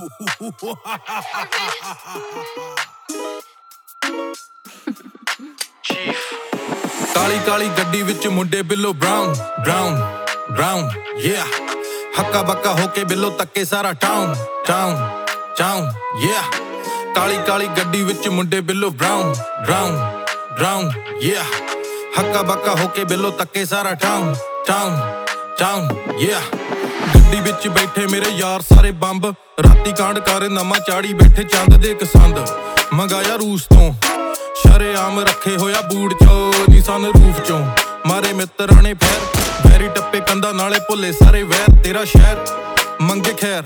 ਕਾਲੀ ਕਾਲੀ ਗੱਡੀ ਵਿੱਚ ਮੁੰਡੇ ਬਿੱਲੋ ਬਰਾਊਨ ਬਰਾਊਨ ਬਰਾਊਨ ਯਾ ਹੱਕਾ ਬੱਕਾ ਹੋ ਕੇ ਬਿੱਲੋ ਤੱਕੇ ਸਾਰਾ ਟਾਊਨ ਟਾਊਨ ਟਾਊਨ ਯਾ ਕਾਲੀ ਕਾਲੀ ਗੱਡੀ ਵਿੱਚ ਮੁੰਡੇ ਬਿੱਲੋ ਬਰਾਊਨ ਬਰਾਊਨ ਬਰਾਊਨ ਯਾ ਹੱਕਾ ਬੱਕਾ ਹੋ ਕੇ ਬਿੱਲੋ ਤੱਕੇ ਸਾਰਾ ਟਾਊਨ ਟਾਊਨ ਟਾਊਨ ਯਾ ਗੱਡੀ ਵਿੱਚ ਬੈਠੇ ਮੇਰੇ ਯਾਰ ਸਾਰੇ ਬੰਬ ਰਾਤੀ ਕਾਂਡ ਕਰ ਨਵਾਂ ਚਾੜੀ ਬੈਠੇ ਚੰਦ ਦੇ ਕਸੰਦ ਮੰਗਾਇਆ ਰੂਸ ਤੋਂ ਸ਼ਰੇਆਮ ਰੱਖੇ ਹੋਇਆ ਬੂਟ ਚੋ ਨੀ ਸਨ ਰੂਫ ਚੋਂ ਮਾਰੇ ਮਿੱਤਰਾਂ ਨੇ ਫੈਰ ਵੈਰੀ ਟੱਪੇ ਕੰਦਾ ਨਾਲੇ ਭੁੱਲੇ ਸਾਰੇ ਵੈਰ ਤੇਰਾ ਸ਼ਹਿਰ ਮੰਗੇ ਖੈਰ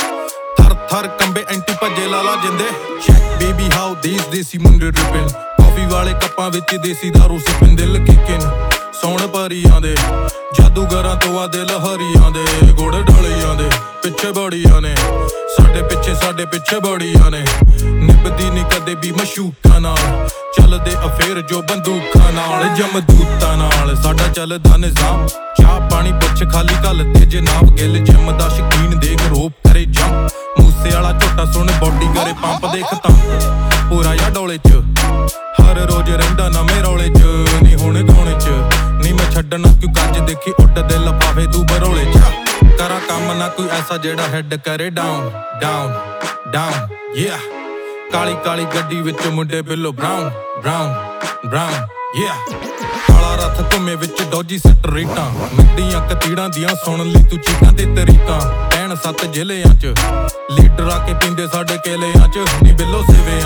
ਥਰ ਥਰ ਕੰਬੇ ਐਂਟੀ ਭੱਜੇ ਲਾਲਾ ਜਿੰਦੇ ਚੈੱਕ ਬੇਬੀ ਹਾਊ ਥੀਸ ਦੇਸੀ ਮੁੰਡੇ ਰਿਪਨ ਕਾਫੀ ਵਾਲੇ ਕੱਪਾਂ ਵਿੱਚ ਦੇਸੀ ਦਾਰੂ ਸਿਪਨ ਦਿਲ ਕਿਕਨ ਸੌਣ ਪਰੀਆਂ ਦੇ ਜਾਦੂਗਰਾਂ ਤੋਂ ਆ ਦਿਲ ਹਰੀਆਂ ਦੇ ਗੁੜ ਢਾਲੀਆਂ ਦੇ ਪਿੱਛੇ ਬੜੀਆਂ ਨੇ ਸਾਡੇ ਪਿੱਛੇ ਬੜੀਆਂ ਨੇ ਨਿਭਦੀ ਨੀ ਕਦੇ ਵੀ ਮਸ਼ੂਕਾਂ ਨਾਲ ਚੱਲਦੇ ਅਫੇਰ ਜੋ ਬੰਦੂਕਾਂ ਨਾਲ ਜਮਦੂਤਾਂ ਨਾਲ ਸਾਡਾ ਚੱਲਦਾ ਨਿਜ਼ਾਮ ਚਾਹ ਪਾਣੀ ਪੁੱਛ ਖਾਲੀ ਕੱਲ ਤੇ ਜਨਾਬ ਗਿੱਲ ਜਿੰਮ ਦਾ ਸ਼ਕੀਨ ਦੇਖ ਰੋਪ ਕਰੇ ਜੰਮ ਮੂਸੇ ਵਾਲਾ ਝੋਟਾ ਸੁਣ ਬੌਡੀ ਕਰੇ ਪੰਪ ਦੇਖ ਤਾਂ ਪੂਰਾ ਯਾ ਡੋਲੇ ਚ ਹਰ ਰੋਜ਼ ਰਹਿੰਦਾ ਨਵੇਂ ਰੌਲੇ ਚ ਨੀ ਹੁਣ ਗਾਉਣੇ ਚ ਨੀ ਮੈਂ ਛੱਡਣਾ ਕਿਉਂ ਗੱਜ ਦੇਖੀ ਉੱਡਦੇ ਲਫਾਫੇ ਤੂੰ ਬਰੋਲੇ ਚ ਕਰਾਂ ਕੰਮ ਨਾ ਕੋਈ ਐਸਾ ਜਿਹੜਾ ਹੈਡ ਕਰੇ ਡਾਊਨ ਡਾਊਨ ਡਾਊਨ ਯਾ ਕਾਲੀ ਕਾਲੀ ਗੱਡੀ ਵਿੱਚ ਮੁੰਡੇ ਬਿੱਲੋ ਬਰਾਊਨ ਬਰਾਊਨ ਬਰਾਊਨ ਯਾ ਕਾਲਾ ਰੱਥ ਘੁੰਮੇ ਵਿੱਚ ਡੋਜੀ ਸੱਟ ਰੇਟਾਂ ਮਿੱਟੀਆਂ ਕਤੀੜਾਂ ਦੀਆਂ ਸੁਣ ਲਈ ਤੂੰ ਚੀਕਾਂ ਤੇ ਤਰੀਕਾਂ ਪੈਣ 7 ਜ਼ਿਲ੍ਹਿਆਂ ਚ ਲੀਡਰ ਆ ਕੇ ਪੀਂਦੇ ਸਾਡੇ ਕੇਲਿਆਂ ਚ ਨੀ ਬਿੱਲੋ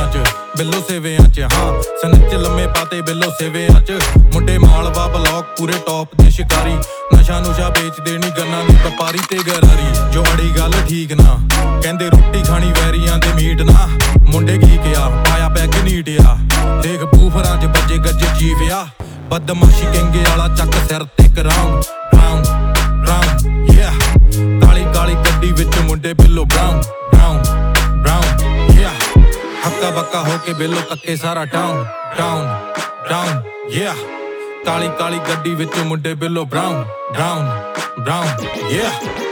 ਸੇਵਿਆਂ ਚ ਹਾਂ ਸਨਚ ਲੰਮੇ ਪਾਤੇ ਬਿੱਲੋ ਸੇਵਿਆਂ ਚ ਮੁੰਡੇ ਮਾਲਵਾ ਬਲੌਕ ਪੂਰੇ ਟੌਪ ਦੇ ਸ਼ਿਕਾਰੀ ਨਸ਼ਾ ਨੁਸ਼ਾ ਵੇਚਦੇ ਨੀ ਗੰਨਾਂ ਦੀ ਵਪਾਰੀ ਤੇ ਗਰਾਰੀ ਜੋ ਅੜੀ ਗੱਲ ਠੀਕ ਨਾ ਕਹਿੰਦੇ ਰੋਟੀ ਖਾਣੀ ਵੈਰੀਆਂ ਦੇ ਮੀਟ ਨਾ ਮੁੰਡੇ ਕੀ ਕਿਹਾ ਪਾਇਆ ਪੈਗ ਨੀਟਿਆ ਦੇਖ ਬੂਫਰਾਂ ਚ ਵੱਜੇ ਗੱਜੇ ਜੀਵਿਆ ਬਦਮਾਸ਼ੀ ਕਹਿੰਗੇ ਵਾਲਾ ਚੱਕ ਸਿਰ ਤੇ ਕਰਾਉਂ ਰਾਉਂ ਰਾਉਂ ਯਾ ਕਾਲੀ ਕਾਲੀ ਗੱਡੀ ਵਿੱਚ ਮੁੰਡੇ ਬਿੱਲੋ ਬਰਾਊਨ ਬਰਾਊਨ ਬਰਾਊਨ ਯਾ ਹੱਕਾ ਬੱਕਾ ਹੋ ਕੇ ਬਿੱਲੋ ਤੱਕੇ ਸਾਰਾ ਟਾਊਨ ਟਾਊਨ ਟਾਊਨ ਯਾ ਕਾਲੀ ਕਾਲੀ ਗੱਡੀ ਵਿੱਚ ਮੁੰਡੇ ਬਿੱਲੋ ਬਰਾਊਨ ਬਰਾਊਨ ਬਰਾਊਨ ਯਾ